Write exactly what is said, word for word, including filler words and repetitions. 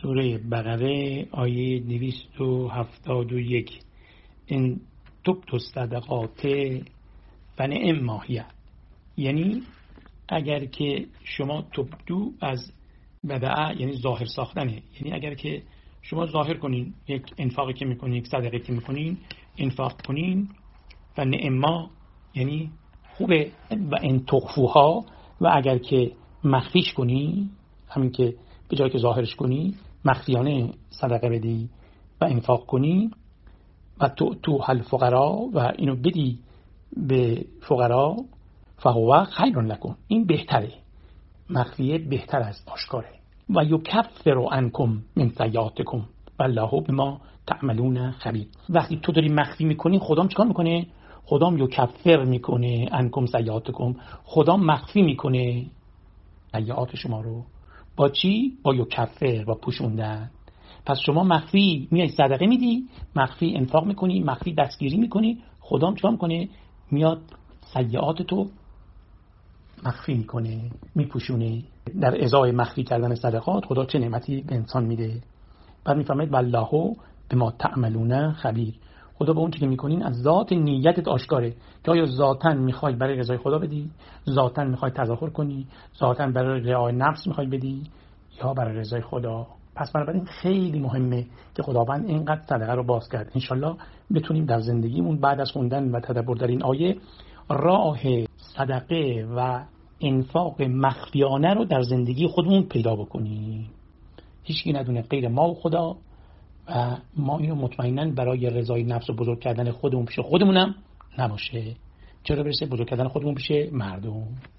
سوره بقره آیه دویست و هفتاد و یک. ان تبدوا الصدقات فنعم ما هی، یعنی اگر که شما تبدو از بدعه یعنی ظاهر ساختنه، یعنی اگر که شما ظاهر کنین یک انفاقی که میکنین، یک صدقه که میکنین، انفاق کنین، فنعم ما یعنی خوبه، و ان تخفوها، و اگر که مخفیش کنی، همین که به جای که ظاهرش کنی مخفیانه صدقه بدی و انفاق کنی، و تو تو حل فقرا و اینو بدی به فقرا، فهو خیر لکم، این بهتره، مخفیه بهتر از آشکاره. و یکفر عنکم من سیئاتکم والله بما تعملون خبیر. وقتی تو داری مخفی میکنی، خدام چیکار میکنه؟ خدام یکفر میکنه عنکم سیئاتکم، خدام مخفی میکنه سیئات شما رو. با چی؟ با یکفر، با پوشوندن. پس شما مخفی میای صدقه میدی، مخفی انفاق میکنی، مخفی دستگیری میکنی، خدام چیکار میکنه؟ میاد سیئات تو مخفی میکنه، میپوشونه. در ازای مخفی کردن صدقات خدا چه نعمتی به انسان میده. بعد میفهمید والله بما تعملون خبیر، خدا به اون چیزی که میکنین از ذات نیتت آشکاره، که آیا ذاتاً میخوای برای رضای خدا بدی، ذاتاً میخوای تظاهر کنی، ذاتاً برای رعای نفس میخوای بدی، یا برای رضای خدا. پس بنابراین خیلی مهمه که خداوند اینقدر صدقه رو باز کرد. انشالله بتونیم در زندگیمون بعد از خوندن و تدبر در این آیه راه صدقه و انفاق مخفیانه رو در زندگی خودمون پیدا بکنیم. هیچکی ندونه غیر ما و خدا، و ما اینو مطمئناً برای رضای نفس و بزرگ کردن خودمون پیش خودمونم نباشه، چرا برسه بزرگ کردن خودمون پیش مردم.